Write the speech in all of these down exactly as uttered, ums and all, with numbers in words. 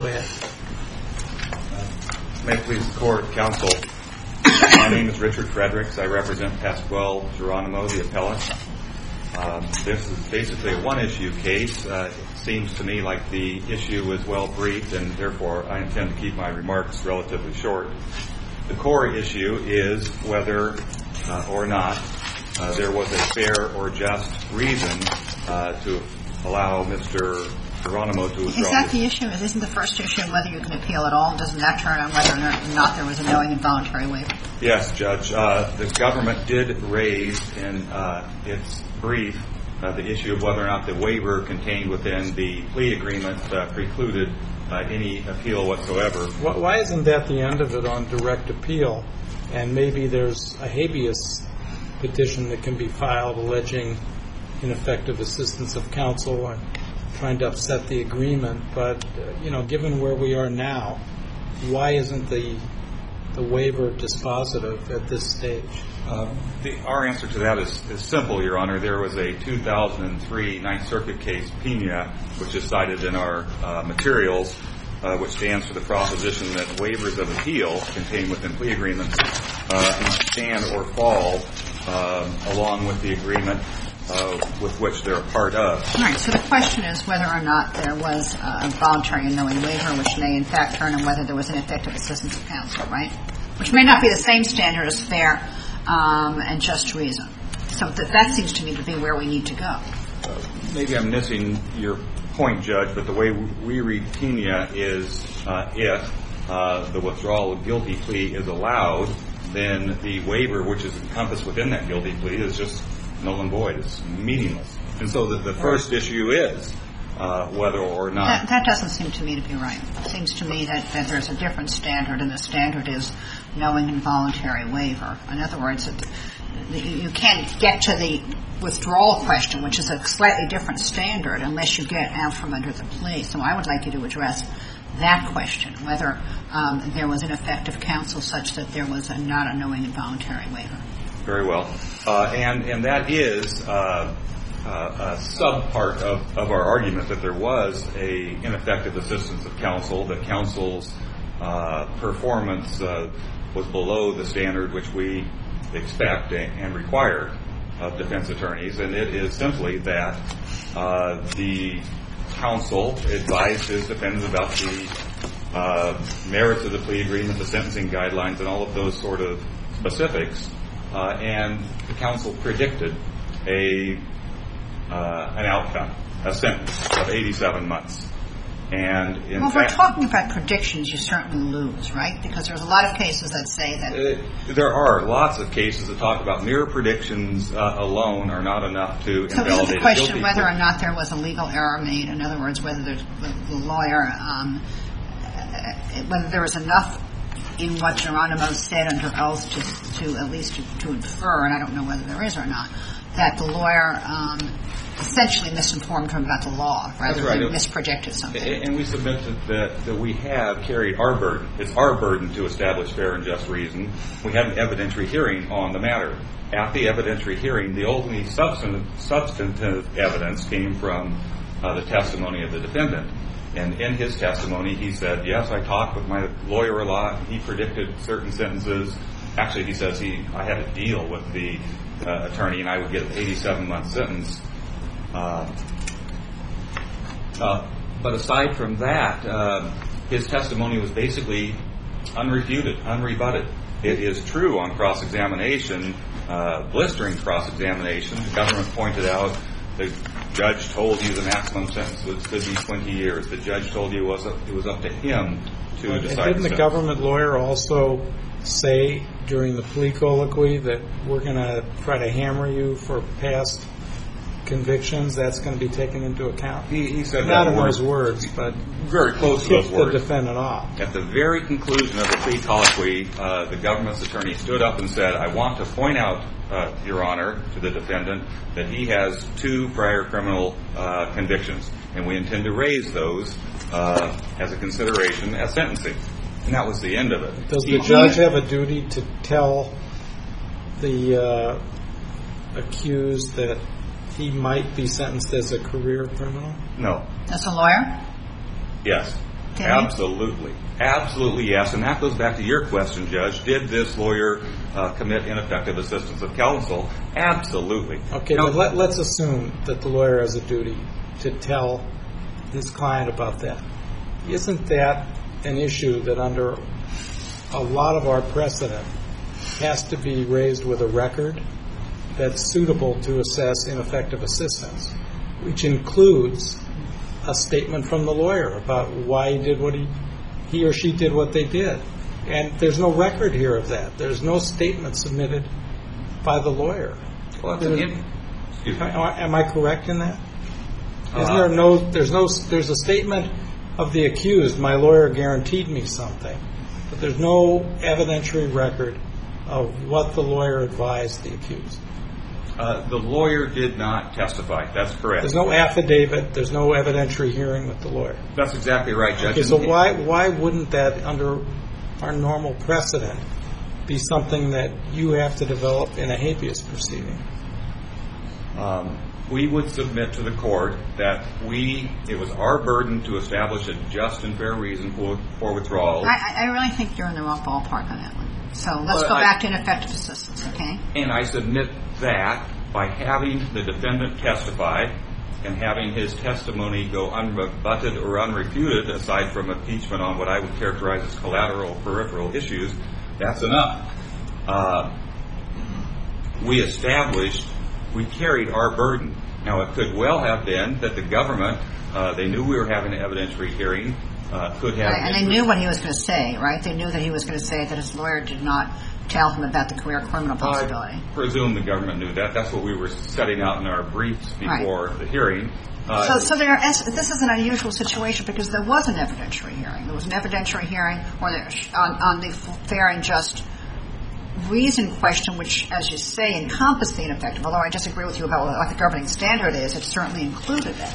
May it please the court, counsel. My name is Richard Fredericks. I represent Pasquale Geronimo, the appellant. Um, this is basically a one-issue case. Uh, it seems to me like the issue was well briefed, and therefore I intend to keep my remarks relatively short. The core issue is whether uh, or not uh, there was a fair or just reason uh, to allow Mister Geronimo to withdraw. Is that the issue? Isn't the first issue whether you can appeal at all? Doesn't that turn on whether or not there was a knowing and voluntary waiver? Yes, Judge. Uh, the government did raise in uh, its brief uh, the issue of whether or not the waiver contained within the plea agreement uh, precluded uh, any appeal whatsoever. Why isn't that the end of it on direct appeal? And maybe there's a habeas petition that can be filed alleging ineffective assistance of counsel and trying to upset the agreement. But, uh, you know, given where we are now, why isn't the the waiver dispositive at this stage? Uh, the, our answer to that is, is simple, Your Honor. There was a two thousand three Ninth Circuit case, Pena, which is cited in our uh, materials, uh, which stands for the proposition that waivers of appeal contained within plea agreements uh, can stand or fall uh, along with the agreement Uh, with which they're a part of. All right, so the question is whether or not there was a voluntary and knowing waiver, which may in fact turn on whether there was an effective assistance of counsel, right? Which may not be the same standard as fair um, and just reason. So that, that seems to me to be where we need to go. Uh, maybe I'm missing your point, Judge, but the way we read Pena is uh, if uh, the withdrawal of guilty plea is allowed, then the waiver, which is encompassed within that guilty plea, is just null and void. It's meaningless. And so the, the first issue is uh, whether or not... That, that doesn't seem to me to be right. It seems to me that, that there's a different standard, and the standard is knowing and voluntary waiver. In other words, it, you can't get to the withdrawal question, which is a slightly different standard, unless you get out from under the plea. So I would like you to address that question, whether um, there was an effective counsel such that there was a, not a knowing and voluntary waiver. Very well. Uh, and, and that is uh, uh, a sub-part of, of our argument that there was a ineffective assistance of counsel, that counsel's uh, performance uh, was below the standard which we expect and require of defense attorneys. And it is simply that uh, the counsel advised his defendant about the uh, merits of the plea agreement, the sentencing guidelines, and all of those sort of specifics. Uh, and the counsel predicted a uh, an outcome, a sentence of eighty-seven months. And in well, if fact, we're talking about predictions, you certainly lose, right? Because there's a lot of cases that say that. Uh, there are lots of cases that talk about mere predictions uh, alone are not enough to so invalidate. So the question a whether or not there was a legal error made. In other words, whether the, the lawyer, um, whether there was enough in what Geronimo said under oath to, to at least to, to infer, and I don't know whether there is or not, that the lawyer um, essentially misinformed him about the law rather right. than misprojected something. And we submit that, that we have carried our burden. It's our burden to establish fair and just reason. We had an evidentiary hearing on the matter. At the evidentiary hearing, the only substantive, substantive evidence came from uh, the testimony of the defendant. And in his testimony, he said, yes, I talked with my lawyer a lot. He predicted certain sentences. Actually, he says he I had a deal with the uh, attorney, and I would get an eighty-seven month sentence. Uh, uh, but aside from that, uh, his testimony was basically unrefuted, unrebutted. It is true on cross-examination, uh, blistering cross-examination. The government pointed out the judge told you the maximum sentence was, could be twenty years. The judge told you it was up, it was up to him to but decide. Didn't the, the government lawyer also say during the plea colloquy that we're going to try to hammer you for past convictions? That's going to be taken into account? He, he said not that in word, those words, but very close to those words. The defendant off. At the very conclusion of the plea colloquy, uh, the government's attorney stood up and said, I want to point out, uh, Your Honor, to the defendant, that he has two prior criminal uh, convictions, and we intend to raise those uh, as a consideration as sentencing. And that was the end of it. Does the judge have a duty to tell the uh, accused that he might be sentenced as a career criminal? No. As a lawyer? Yes. Did Absolutely. Absolutely, yes. And that goes back to your question, Judge. Did this lawyer uh, commit ineffective assistance of counsel? Absolutely. Okay, now, but let, let's assume that the lawyer has a duty to tell his client about that. Isn't that an issue that under a lot of our precedent has to be raised with a record that's suitable to assess ineffective assistance, which includes a statement from the lawyer about why he did what he, he or she did what they did. And there's no record here of that. There's no statement submitted by the lawyer. Well, that's an in- Excuse me. Am I correct in that? Uh, Isn't there no, there's no, there's a statement of the accused, my lawyer guaranteed me something, but there's no evidentiary record of what the lawyer advised the accused. Uh, the lawyer did not testify. That's correct. There's no affidavit. There's no evidentiary hearing with the lawyer. That's exactly right, Judge. Okay, so why why wouldn't that, under our normal precedent, be something that you have to develop in a habeas proceeding? Um, we would submit to the court that we, it was our burden to establish a just and fair reason for, for withdrawal. I, I really think you're in the wrong ballpark on that one. So let's Well, go I- back to ineffective assistance, okay? And I submit that by having the defendant testify and having his testimony go unrebutted or unrefuted, aside from impeachment on what I would characterize as collateral peripheral issues, that's enough. Uh, we established, we carried our burden. Now, it could well have been that the government, uh, they knew we were having an evidentiary hearing, uh, could have... Right, and they knew what he was going to say, right? They knew that he was going to say that his lawyer did not tell him about the career criminal possibility. I presume the government knew that. That's what we were setting out in our briefs before Right. the hearing. Uh, So, so there, is, this is an unusual situation because there was an evidentiary hearing. There was an evidentiary hearing or there, on, on the fair and just reason question, which, as you say, encompassed the ineffective. Although I disagree with you about what the governing standard is, it certainly included that.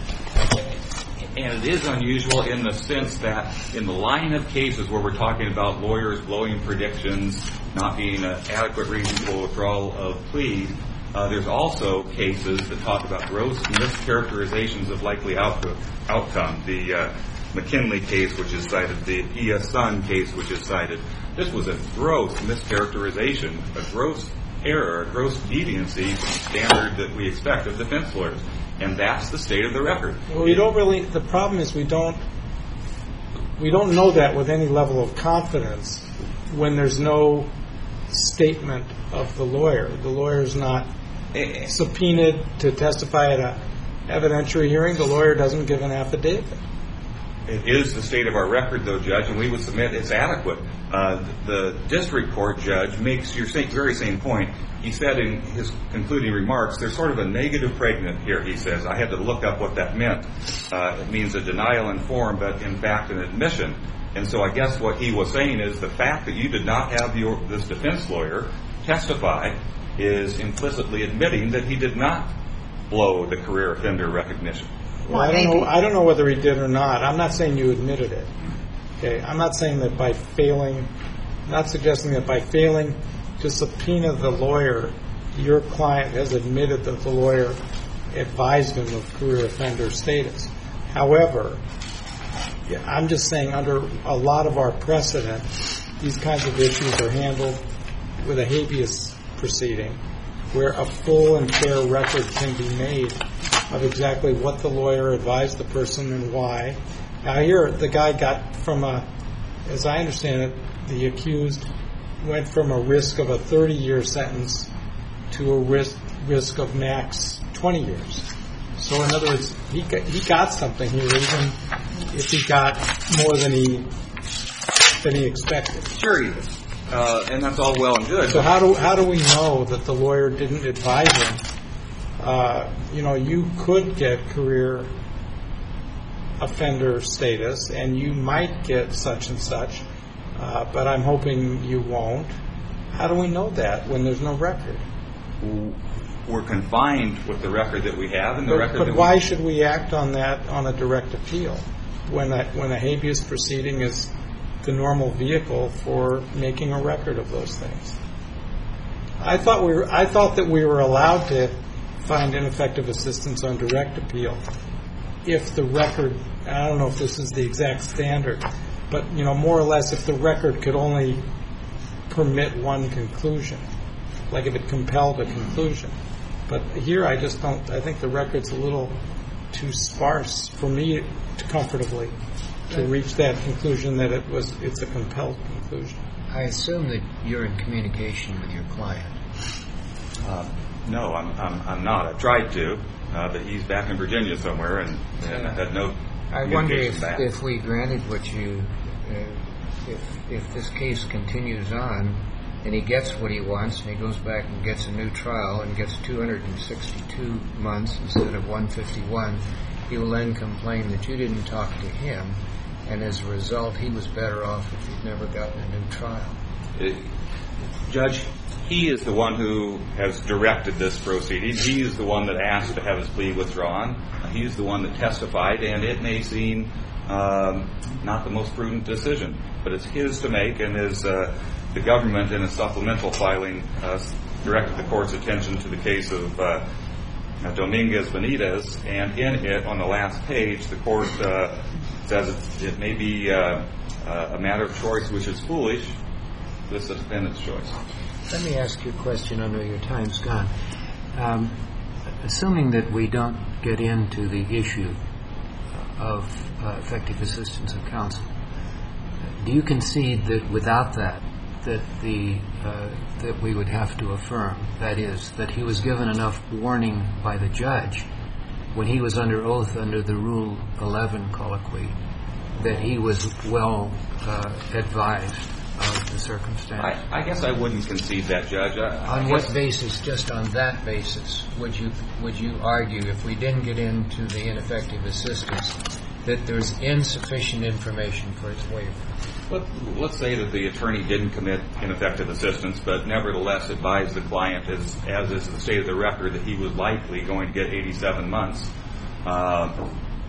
And it is unusual in the sense that in the line of cases where we're talking about lawyers blowing predictions, not being an adequate reason for withdrawal of plea, uh, there's also cases that talk about gross mischaracterizations of likely output, outcome. The uh, McKinley case, which is cited, the E S. Sun case, which is cited. This was a gross mischaracterization, a gross error, a gross deviancy from the standard that we expect of defense lawyers. And that's the state of the record. Well, we don't really. The problem is we don't. We don't know that with any level of confidence when there's no statement of the lawyer. The lawyer's not subpoenaed to testify at a evidentiary hearing. The lawyer doesn't give an affidavit. It is the state of our record, though, Judge, and we would submit it's adequate. Uh, the district court judge makes your same, very same point. He said in his concluding remarks, there's sort of a negative pregnant here, he says. I had to look up what that meant. Uh, it means a denial in form, but in fact an admission. And so I guess what he was saying is the fact that you did not have your, this defense lawyer testify is implicitly admitting that he did not blow the career offender recognition. Well, I don't know. I don't know whether he did or not. I'm not saying you admitted it. Okay, I'm not saying that by failing, not suggesting that by failing to subpoena the lawyer, your client has admitted that the lawyer advised him of career offender status. However, yeah, I'm just saying under a lot of our precedent, these kinds of issues are handled with a habeas proceeding, where a full and fair record can be made of exactly what the lawyer advised the person and why. Now here, the guy got from a, as I understand it, the accused went from a risk of a thirty-year sentence to a risk risk of max twenty years. So in other words, he got, he got something here, even if he got more than he than he expected. Sure he did. Uh, and that's all well and good. So how do how do we know that the lawyer didn't advise him? Uh, you know, you could get career offender status, and you might get such and such, uh, but I'm hoping you won't. How do we know that when there's no record? We're confined with the record that we have, and the But, record. but that why we, should we act on that on a direct appeal when a, when a habeas proceeding is the normal vehicle for making a record of those things? I thought we were, I thought that we were allowed to find ineffective assistance on direct appeal if the record I don't know if this is the exact standard, but, you know, more or less if the record could only permit one conclusion, like if it compelled a conclusion. But here I just don't, I think the record's a little too sparse for me to comfortably to reach that conclusion that it was, it's a compelled conclusion. I assume that you're in communication with your client. Uh, no, I'm, I'm, I'm not. I tried to, uh, but he's back in Virginia somewhere, and, and I had no I wonder if, back. if we granted what you, uh, if if this case continues on, and he gets what he wants, and he goes back and gets a new trial and gets two hundred sixty-two months instead of one hundred fifty-one, he will then complain that you didn't talk to him, and as a result, he was better off if he'd never gotten a new trial. It, Judge, he is the one who has directed this proceeding. He is the one that asked to have his plea withdrawn. He is the one that testified, and it may seem um, not the most prudent decision, but it's his to make, and as uh, the government in a supplemental filing uh, directed the court's attention to the case of uh, Dominguez Benitez, and in it, on the last page, the court uh, says it, it may be uh, uh, a matter of choice which is foolish. This is the defendant's choice. Let me ask you a question. I know your time's gone. Um, assuming that we don't get into the issue of uh, effective assistance of counsel, do you concede that without that, that the uh, that we would have to affirm, that is, that he was given enough warning by the judge when he was under oath under the Rule eleven colloquy that he was well uh, advised of the circumstance? I, I guess I wouldn't concede that, Judge. I, on I what guess, basis, just on that basis, would you would you argue, if we didn't get into the ineffective assistance, that there's insufficient information for its waiver? Let, let's say that the attorney didn't commit ineffective assistance, but nevertheless advised the client, as, as is the state of the record, that he was likely going to get eighty-seven months. Uh,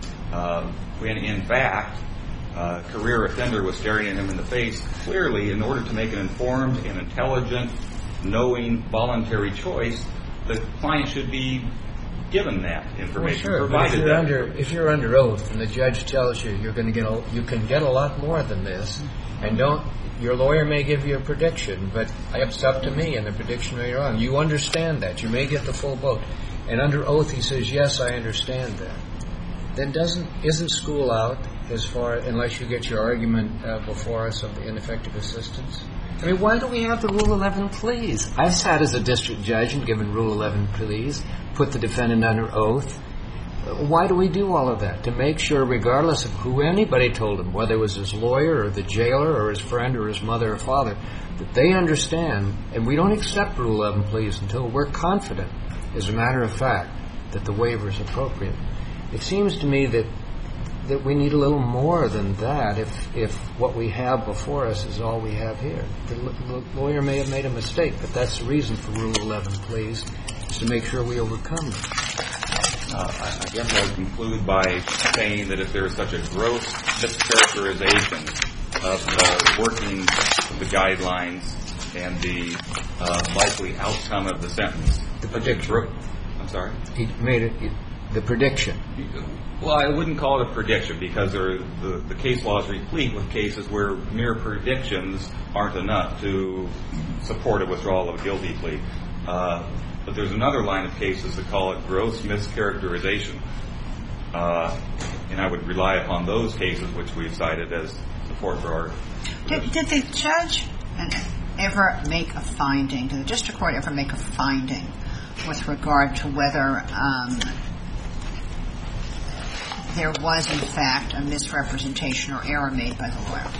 uh, when, in fact, uh, career offender was staring at him in the face. Clearly, in order to make an informed and intelligent, knowing, voluntary choice, the client should be given that information. Well, sure, but if provided you're that under if you're under oath and the judge tells you you're going to get a, you can get a lot more than this, and don't your lawyer may give you a prediction, but it's up to me, and the prediction may be wrong. You understand that you may get the full boat, and under oath he says, yes, I understand that. Then doesn't isn't school out as far unless you get your argument uh, before us of the ineffective assistance? I mean, why do we have the Rule eleven pleas? I've sat as a district judge and given Rule eleven pleas, put the defendant under oath. Why do we do all of that? To make sure, regardless of who anybody told him, whether it was his lawyer or the jailer or his friend or his mother or father, that they understand, and we don't accept Rule eleven pleas until we're confident, as a matter of fact, that the waiver is appropriate. It seems to me that that we need a little more than that if if what we have before us is all we have here. The, l- the lawyer may have made a mistake, but that's the reason for Rule eleven pleas, is to make sure we overcome it. Uh, I, I guess I would conclude by saying that if there is such a gross mischaracterization of the working of the guidelines and the uh, likely outcome of the sentence, The prediction. Gro- I'm sorry? He made it, it the prediction. Well, I wouldn't call it a prediction because there, the, the case law is replete with cases where mere predictions aren't enough to support a withdrawal of a guilty plea. Uh, but there's another line of cases that call it gross mischaracterization. Uh, and I would rely upon those cases which we've cited as support for our... Did, did the judge ever make a finding, did the district court ever make a finding with regard to whether um, there was, in fact, a misrepresentation or error made by the lawyer?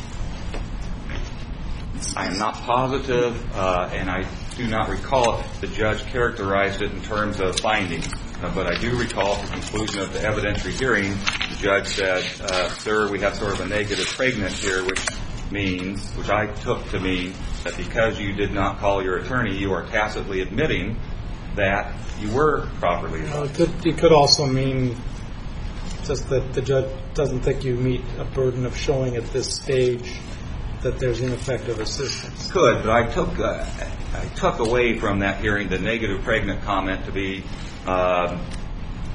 I am not positive, uh, and I do not recall if the judge characterized it in terms of findings. Uh, but I do recall at the conclusion of the evidentiary hearing, the judge said, uh, sir, we have sort of a negative pregnant here, which means, which I took to mean that because you did not call your attorney, you are tacitly admitting that you were properly advised. Well, it could, it could also mean just that the judge doesn't think you meet a burden of showing at this stage that there's ineffective assistance. Could, but I took uh, I took away from that hearing the negative pregnant comment to be um,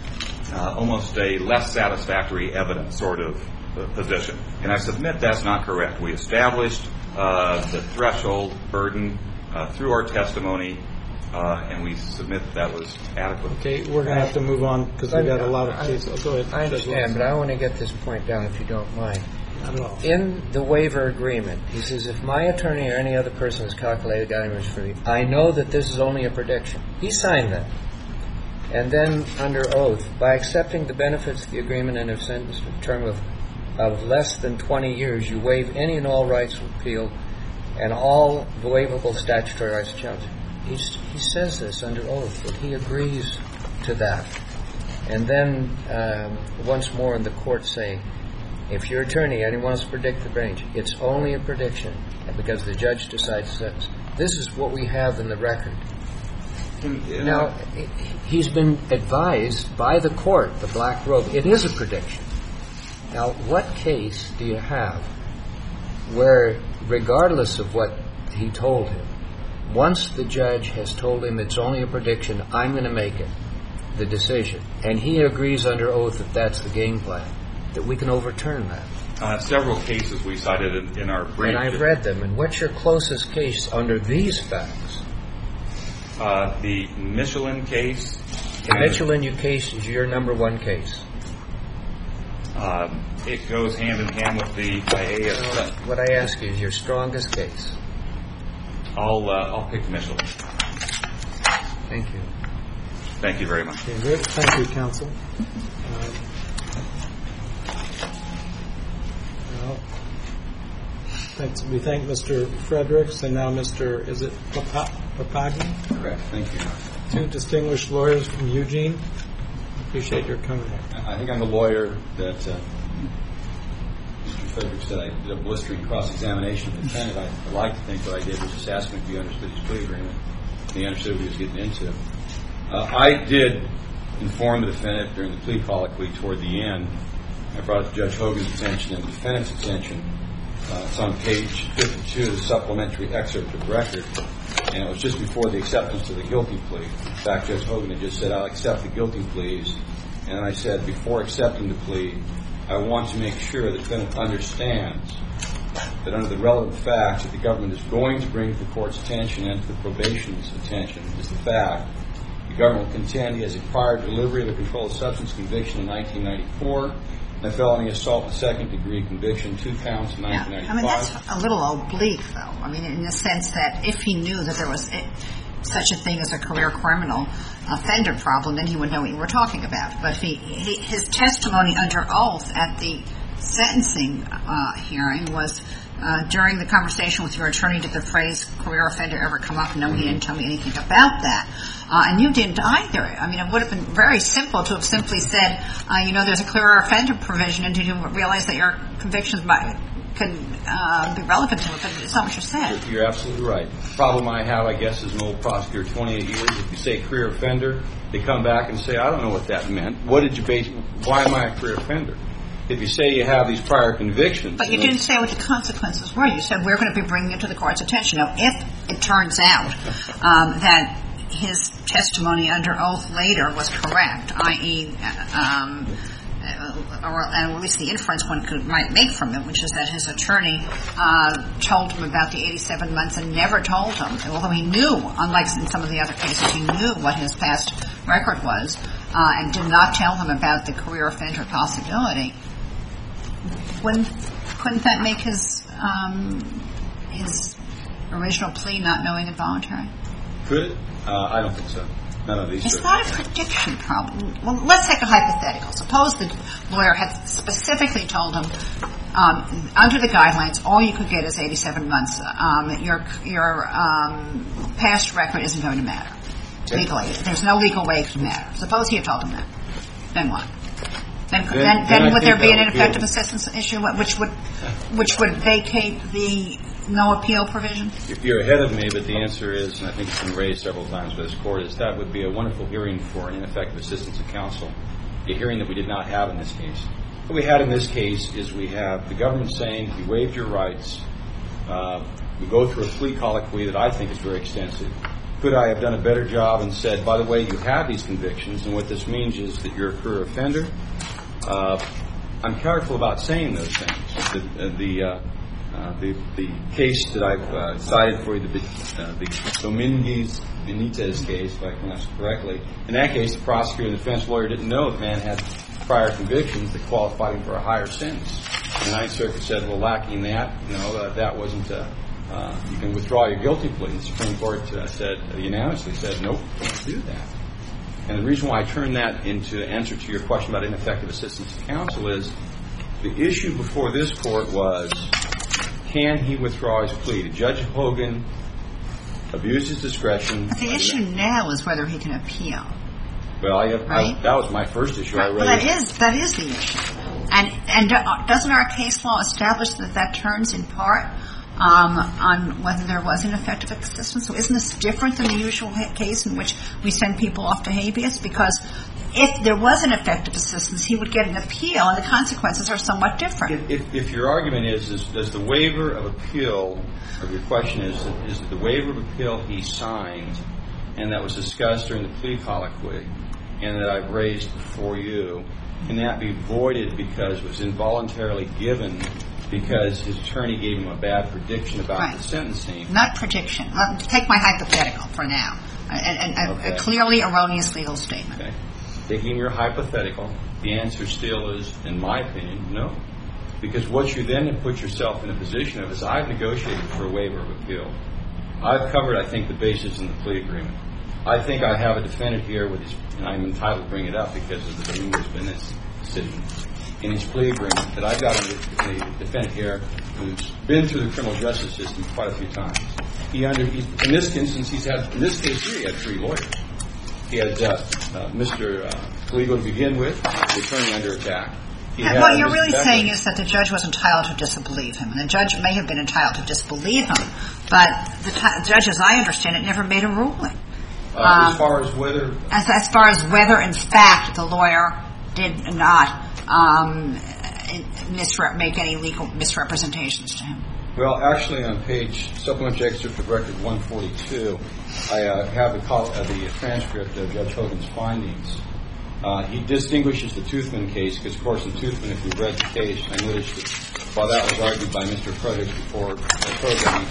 uh, almost a less satisfactory evidence sort of uh, position. And I submit that's not correct. We established uh, the threshold burden uh, through our testimony, uh, and we submit that, that was adequate. Okay, we're going to have to move on because we've got a lot of cases. Oh, go ahead. I understand, but I want to get this point down, if you don't mind. Not at all. In the waiver agreement, he says, if my attorney or any other person has calculated damage for me, I know that this is only a prediction. He signed that. And then, under oath, by accepting the benefits of the agreement and have sentenced a term of, of less than twenty years, you waive any and all rights of appeal and all waivable statutory rights of challenge. He's, he says this under oath, that he agrees to that. And then, um, once more in the court saying, if your attorney and he wants to predict the range, it's only a prediction because the judge decides to sentence. This is what we have in the record. Now, he's been advised by the court, the black robe, it is a prediction. Now, what case do you have where, regardless of what he told him, once the judge has told him it's only a prediction, I'm going to make it, the decision, and he agrees under oath that that's the game plan, that we can overturn that? Uh, several cases we cited in, in our brief. And I've read them. And what's your closest case under these facts? Uh, the Michelin case. The Michelin case is your number one case. Um, it goes hand in hand with the I A S. Uh, what I ask you is your strongest case. I'll uh, I'll pick Michelin. Thank you. Thank you very much. Okay, good. Thank you, counsel. Uh, well, thanks. We thank Mister Fredericks and now Mister Is it Papagni? Correct. Thank you. Two distinguished lawyers from Eugene. Appreciate your coming here. I think I'm the lawyer that uh, Mister Fredericks said I did a blistering cross-examination of the defendant. I, I like to think what I did was just ask him if he understood his plea agreement. And he understood what he was getting into. Uh, I did inform the defendant during the plea colloquy toward the end. I brought it to Judge Hogan's attention and the defendant's attention. Uh, it's on page fifty-two of the supplementary excerpt of the record. And it was just before the acceptance of the guilty plea. In fact, Judge Hogan had just said, I'll accept the guilty pleas. And I said, before accepting the plea, I want to make sure the defendant understands that under the relevant facts that the government is going to bring to the court's attention and to the probation's attention is the fact the government will contend he has a prior delivery of a controlled substance conviction in nineteen ninety-four and a felony assault in second degree conviction, two counts in nineteen ninety-five. Yeah, I mean, that's a little oblique, though. I mean, in the sense that if he knew that there was a, such a thing as a career criminal offender problem, then he would know what you were talking about. But he, he, his testimony under oath at the sentencing uh, hearing was uh, during the conversation with your attorney, did the phrase career offender ever come up? No, he didn't tell me anything about that. Uh, and you didn't either. I mean, it would have been very simple to have simply said, uh, you know, there's a career offender provision, and did you realize that your convictions might, could uh, be relevant to it? But it's not what you said. You're absolutely right. The problem I have, I guess, as an old prosecutor, twenty-eight years, if you say career offender, they come back and say, I don't know what that meant. What did you base, why am I a career offender? If you say you have these prior convictions. But you didn't say what the consequences were. You said we're going to be bringing it to the court's attention. Now, if it turns out um, that his testimony under oath later was correct, that is, um, or at least the inference one could might make from it, which is that his attorney uh, told him about the eighty-seven months and never told him, although he knew, unlike in some of the other cases, he knew what his past record was uh, and did not tell him about the career offender possibility. Wouldn't, couldn't that make his um, his original plea not knowing involuntary? Could it? Uh, I don't think so. None of these. It's not a prediction problem. Well, let's take a hypothetical. Suppose the lawyer had specifically told him, um, under the guidelines, all you could get is eighty-seven months. Um, your your um, past record isn't going to matter legally. There's no legal way it can matter. Suppose he had told him that. Then what? Then, then, then, then, then would there be an ineffective assistance issue, which would which would vacate the no appeal provision? You're ahead of me, but the answer is, and I think it's been raised several times by this court, is that would be a wonderful hearing for an ineffective assistance of counsel, a hearing that we did not have in this case. What we had in this case is we have the government saying, you waived your rights. Uh, we go through a plea colloquy that I think is very extensive. could I have done a better job and said, by the way, you have these convictions, and what this means is that you're a career offender? Uh, I'm careful about saying those things. The, uh, the, uh, uh, the, the case that I've uh, cited for you, the, uh, the Dominguez Benitez case, if I pronounce it correctly, in that case, the prosecutor and the defense lawyer didn't know the man had prior convictions that qualified him for a higher sentence. The Ninth Circuit said, well, lacking that, you know, uh, that wasn't, uh, uh, you can withdraw your guilty plea. The Supreme Court uh, said, uh, unanimously said, nope, don't do that. And the reason why I turn that into answer to your question about ineffective assistance of counsel is the issue before this court was, can he withdraw his plea? Did Judge Hogan abuse his discretion? But the issue now is whether he can appeal. Well, I, Right? I, that was my first issue. Right. I Well, raised. that is that is the issue, and and doesn't our case law establish that that turns in part um, on whether there was ineffective assistance? So isn't this different than the usual ha- case in which we send people off to habeas? Because if there was ineffective assistance, he would get an appeal, and the consequences are somewhat different. If, if your argument is, is, does the waiver of appeal, or your question is, is the waiver of appeal he signed, and that was discussed during the plea colloquy, and that I've raised before you, can that be voided because it was involuntarily given because his attorney gave him a bad prediction about Right. the sentencing? Not prediction. Uh, Take my hypothetical for now, and, and Okay. a, a clearly erroneous legal statement. Okay. Taking your hypothetical, the answer still is, in my opinion, no. Because what you then have put yourself in a position of is I've negotiated for a waiver of appeal. I've covered, I think, the basis in the plea agreement. I think I have a defendant here with his, and I'm entitled to bring it up because of the Dominguez Benitez decision in his plea agreement, that I've got a, a defendant here who's been through the criminal justice system quite a few times. He under, he's, in this instance, he's had, in this case here, he had three lawyers. He had uh, uh, Mister Uh, Kaligo to begin with, the attorney under attack. He And had what you're Mister really Becker. saying is that the judge was entitled to disbelieve him. And the judge may have been entitled to disbelieve him, but the t- judge, as I understand it, never made a ruling. Uh, um, as far as whether As, as far as whether, in fact, the lawyer did not um, misre- make any legal misrepresentations to him. Well, actually, on page supplementary excerpt of record one forty-two, I uh, have the, call, uh, the transcript of Judge Hogan's findings. Uh, he distinguishes the Toothman case because, of course, in Toothman, if you read the case, I noticed that while that was argued by Mister Fredericks before the program,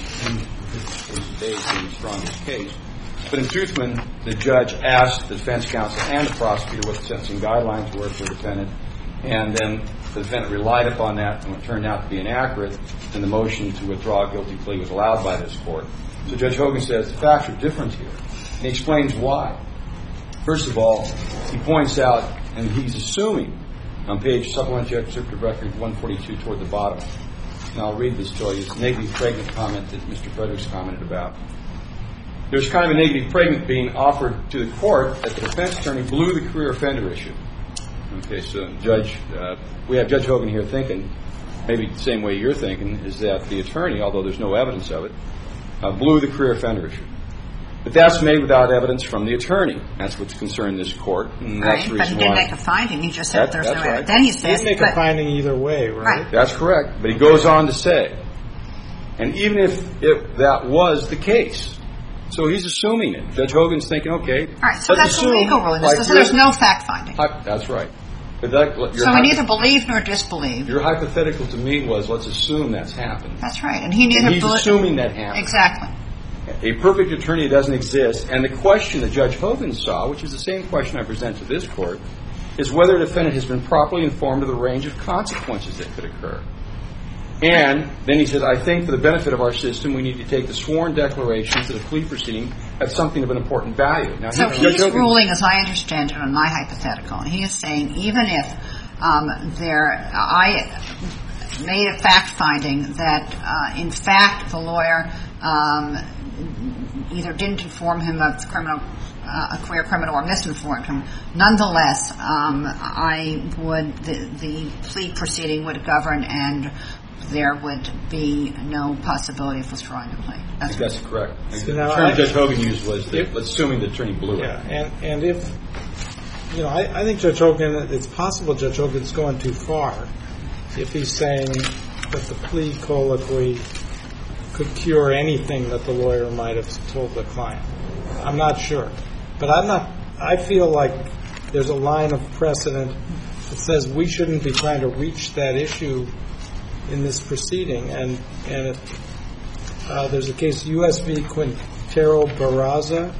his days being the strongest case. But in Toothman, the judge asked the defense counsel and the prosecutor what the sentencing guidelines were for the defendant, and then the defendant relied upon that, and it turned out to be inaccurate, and the motion to withdraw a guilty plea was allowed by this court. So Judge Hogan says the facts are different here, and he explains why. First of all, he points out, and he's assuming, on page supplementary excerpt of record one forty-two toward the bottom, and I'll read this to you, it's a negative pregnant comment that Mister Fredericks commented about. There's kind of a negative pregnant being offered to the court that the defense attorney blew the career offender issue. Okay, so Judge, uh, we have Judge Hogan here thinking, maybe the same way you're thinking, is that the attorney, although there's no evidence of it, uh, blew the career offender issue. But that's made without evidence from the attorney. That's what's concerned this court, and that's Right, the but reason he didn't why. make a finding. He just said That- there's that's no right. evidence. Then he He'd says, make but, a finding either way, right? Right. That's correct. But he goes on to say, and even if, if that was the case, so he's assuming it. Judge Hogan's thinking, okay, all right, so let's that's a assume, legal ruling. like So there's your- no fact finding. Hy- That's right. But that, your So we hypo- neither believe nor disbelieve. Your hypothetical to me was, let's assume that's happened. That's right. And he neither And he's beli- assuming that happened. Exactly. A perfect attorney doesn't exist, and the question that Judge Hogan saw, which is the same question I present to this court, is whether a defendant has been properly informed of the range of consequences that could occur. And then he says, I think for the benefit of our system, we need to take the sworn declarations that a plea proceeding has something of an important value. Now, So he- Judge he's Hogan- ruling, as I understand it, on my hypothetical. He is saying even if um, there, I made a fact finding that, uh, in fact, the lawyer um, either didn't inform him of criminal, uh, a career criminal, or misinformed him. Nonetheless, um, I would the, the plea proceeding would govern, and there would be no possibility of withdrawing the plea. I That's think that's correct. So The now term I- Judge Hogan used was, the, If- let's assuming the attorney blew it. Yeah, and, and if, you know, I, I think Judge Hogan, it's possible Judge Hogan's going too far if he's saying that the plea colloquy could cure anything that the lawyer might have told the client. Uh, I'm not sure. But I'm not, I feel like there's a line of precedent that says we shouldn't be trying to reach that issue in this proceeding. And, and it, uh, there's a case, U S v. Quintero Barraza,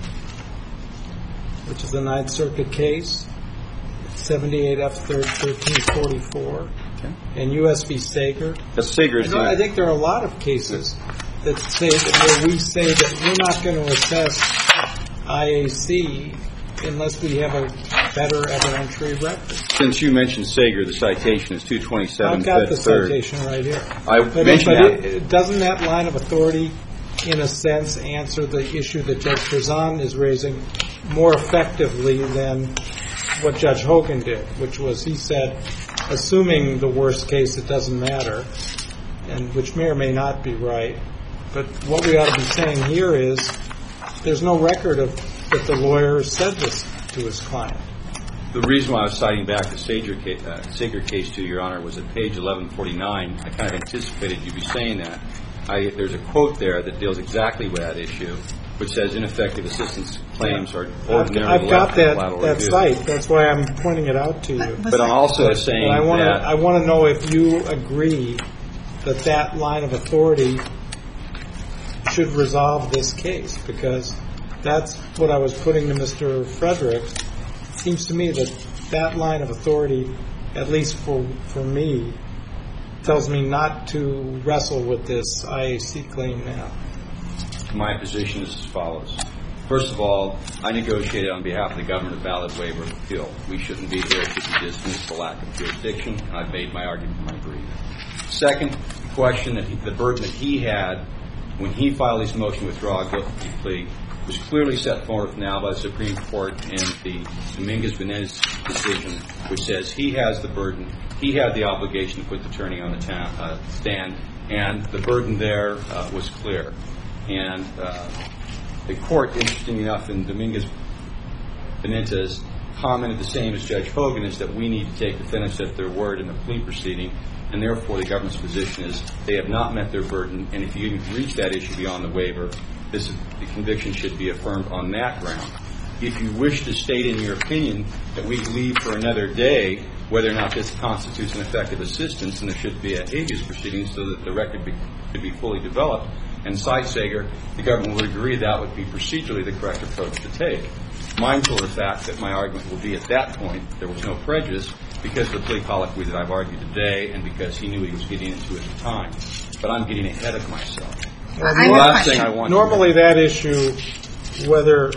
which is a Ninth Circuit case, seventy-eight F third thirteen forty-four, okay. And U S v. Sager. The Sager is I, I think there are a lot of cases that say that where we say that we're not going to assess I A C unless we have a better evidentiary record. Since you mentioned Sager, the citation is two twenty-seven. I've got the third. citation right here. I but mentioned but that. It, doesn't that line of authority, in a sense, answer the issue that Judge Berzon is raising more effectively than what Judge Hogan did, which was he said, assuming the worst case, it doesn't matter, and which may or may not be right. But what we ought to be saying here is there's no record of that the lawyer said this to his client. The reason why I was citing back the Sager case, uh, Sager case to Your Honor was at page eleven forty-nine. I kind of anticipated you'd be saying that. I, there's a quote there that deals exactly with that issue, which says ineffective assistance claims are ordinarily I've, I've got that, that review. site. That's why I'm pointing it out to you. But, but I'm also saying I wanna, that I want to know if you agree that that line of authority should resolve this case, because that's what I was putting to Mister Frederick. It seems to me that that line of authority, at least for for me, tells me not to wrestle with this I A C claim now. my position is as follows. First of all, I negotiated on behalf of the government a valid waiver of appeal. We shouldn't be here to dismiss the lack of jurisdiction, and I've made my argument in my brief. Second, the question that he, the burden that he had when he filed his motion to withdraw a guilty plea was clearly set forth now by the Supreme Court in the Dominguez-Benitez decision, which says he has the burden, he had the obligation to put the attorney on the ta- uh, stand, and the burden there uh, was clear. And uh, the court, interesting enough, in Dominguez-Benitez commented the same as Judge Hogan, is that we need to take defendants at their word in the plea proceeding, and therefore the government's position is they have not met their burden, and if you even reach that issue beyond the waiver, this, the conviction should be affirmed on that ground. If you wish to state in your opinion that we leave for another day whether or not this constitutes an effective assistance, and there should be a habeas proceeding so that the record be, could be fully developed, and cite Sager, the government would agree that would be procedurally the correct approach to take. Mindful of the fact that my argument will be at that point there was no prejudice because of the plea colloquy that I've argued today and because he knew he was getting into it at the time. But I'm getting ahead of myself. Well, the last thing I want Normally to that issue, whether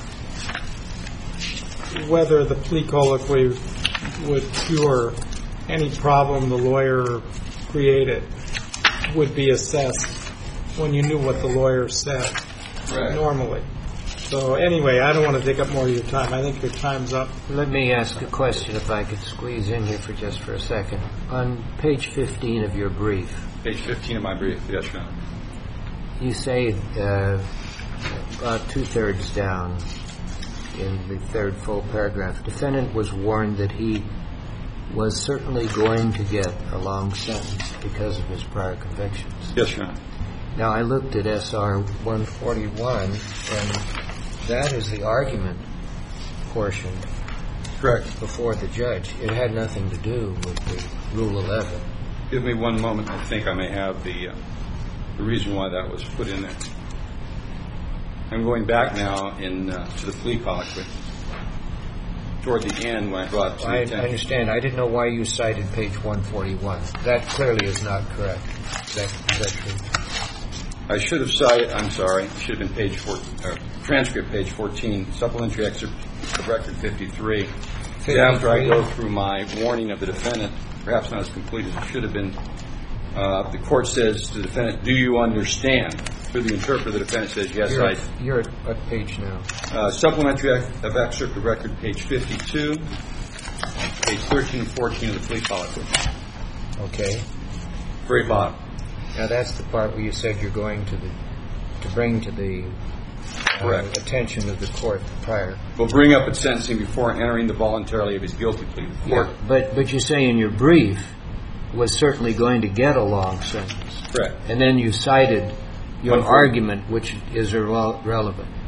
whether the plea colloquy would cure any problem the lawyer created, would be assessed when you knew what the lawyer said. Right. Normally. So anyway, I don't want to take up more of your time. I think your time's up. Let me ask a question, if I could squeeze in here for just for a second. On page fifteen of your brief, Page fifteen of my brief, yes, Your Honor. you say uh, about two-thirds down in the third full paragraph, defendant was warned that he was certainly going to get a long sentence because of his prior convictions. Yes, Your Honor. Now, I looked at S R one forty-one, and that is the argument portion. Correct. Before the judge. It had nothing to do with the Rule eleven. Give me one moment. I think I may have the, uh, the reason why that was put in there. I'm going back now in uh, to the plea colloquy. Toward the end, when I brought it to I, the I attention. understand. I didn't know why you cited page one forty-one. That clearly is not correct. Is that, is that true? I should have cited, I'm sorry, it should have been page four, uh, transcript page fourteen, supplementary excerpt of record fifty-three. After I go through my warning of the defendant, perhaps not as complete as it should have been, uh, the court says to the defendant, do you understand? Through the interpreter, the defendant says, yes, you're, I. You're at what page now? Uh, supplementary of excerpt of record, page fifty-two, page thirteen and fourteen of the plea colloquy. Okay. Very bottom. Now that's the part where you said you're going to the to bring to the uh, attention of the court prior. We'll bring up at sentencing before entering the voluntarily of his guilty plea. The court. Yeah, but but you say in your brief was certainly going to get a long sentence. Correct. And then you cited your argument, which is irre- relevant.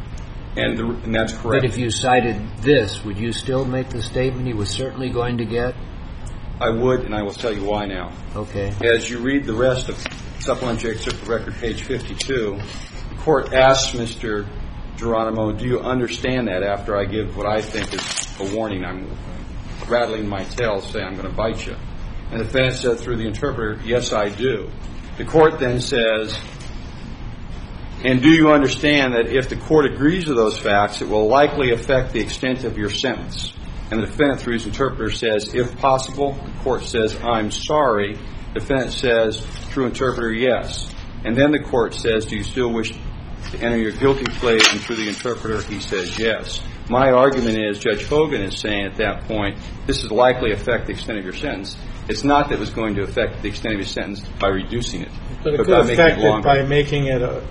And, the, and that's correct. But if you cited this, would you still make the statement he was certainly going to get? I would, and I will tell you why now. Okay. As you read the rest of Supplementary Excerpt of Record, page fifty-two, the court asks Mister Geronimo, do you understand that after I give what I think is a warning? I'm rattling my tail, saying I'm going to bite you. And the defendant said through the interpreter, yes, I do. The court then says, and do you understand that if the court agrees to those facts, it will likely affect the extent of your sentence? And the defendant, through his interpreter, says, if possible. The court says, I'm sorry. The defendant says, through interpreter, yes. And then the court says, do you still wish to enter your guilty plea? And through the interpreter, he says, yes. My argument is, Judge Hogan is saying at that point, this is likely to affect the extent of your sentence. It's not that it was going to affect the extent of your sentence by reducing it, but it but could by making affect it it longer. by making it a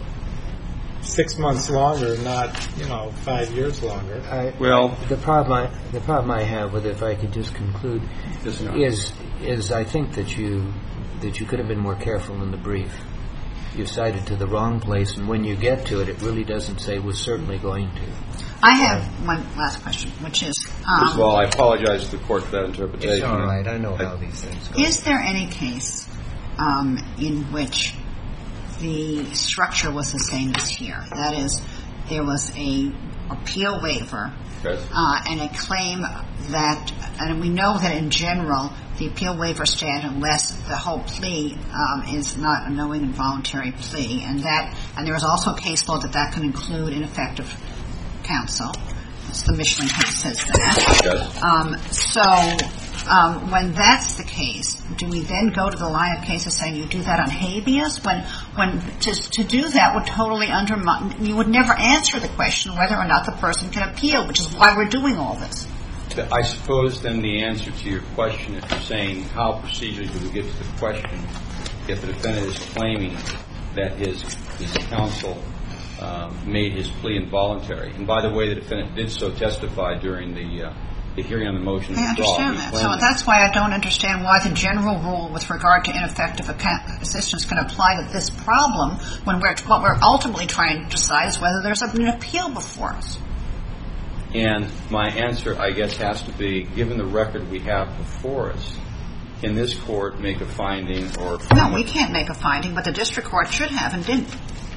six months longer, not, you know, five years longer. I, Well, the problem I, the problem I have with it, if I could just conclude, Yes, no. is is I think that you that you could have been more careful in the brief. You cited to the wrong place, and when you get to it, it really doesn't say was certainly going to. I have one last question, which is, um, first of all, I apologize to the court for that interpretation. It's all right. I know how these things go. is there any case um, in which the structure was the same as here? That is, there was a appeal waiver Yes. uh, and a claim that, and we know that in general the appeal waiver stands unless the whole plea um, is not a knowing and voluntary plea, and that, and there is also a case law that that can include ineffective counsel. It's the Michelin case says that. Yes. Um, so um, when that's the case, do we then go to the line of cases saying you do that on habeas? When when to, to do that would totally undermine, you would never answer the question whether or not the person can appeal, which is why we're doing all this. I suppose then the answer to your question, if you're saying how procedurally do we get to the question, if the defendant is claiming that his his counsel um, made his plea involuntary, and by the way, the defendant did so testify during the uh, the hearing on the motion to I withdraw. understand He that. claimed So that's why I don't understand why the general rule with regard to ineffective account- assistance can apply to this problem when we're what we're ultimately trying to decide is whether there's an appeal before us. And my answer, I guess, has to be, given the record we have before us, can this court make a finding or... No, we can't make a finding, but the district court should have and didn't.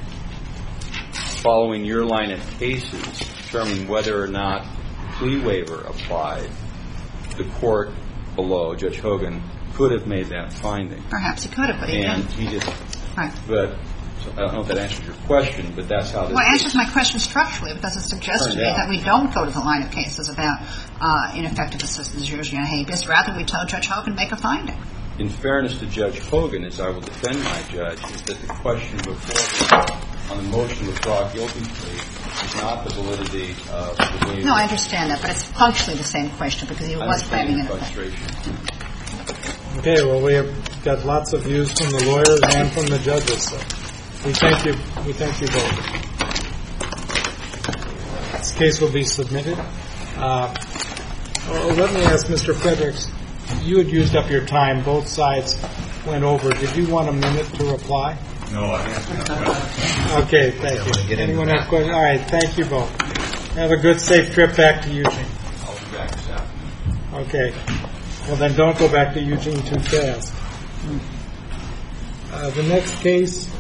Following your line of cases, determine whether or not plea waiver applied, the court below, Judge Hogan, could have made that finding. Perhaps he could have, but he And didn't. he didn't. Right. But so I don't know if that answers your question, but that's how this Well, it is. answers my question structurally because it suggests to Turned me out. that we don't go to the line of cases about uh, ineffective assistance usually on habeas. Rather, we tell Judge Hogan make a finding. In fairness to Judge Hogan, as I will defend my judge, is that the question before him on the motion to withdraw a guilty plea is not the validity of the waiver. No, I understand that, but it's functionally the same question because he I was understand claiming your it. frustration. Okay, well, we have got lots of views from the lawyers and from the judges, so we thank you. We thank you both. This case will be submitted. Uh, oh, let me ask Mister Fredericks, you had used up your time. Both sides went over. Did you want a minute to reply? No, I answered that question. Okay, thank wanna you. get into Anyone that. have questions? All right, thank you both. Have a good, safe trip back to Eugene. I'll be back this afternoon. Okay. Well, then don't go back to Eugene too fast. Uh, the next case,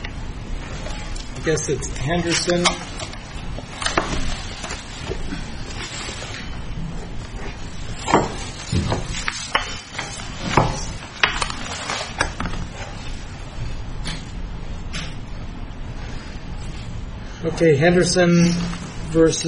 I guess it's Henderson. Okay, Henderson versus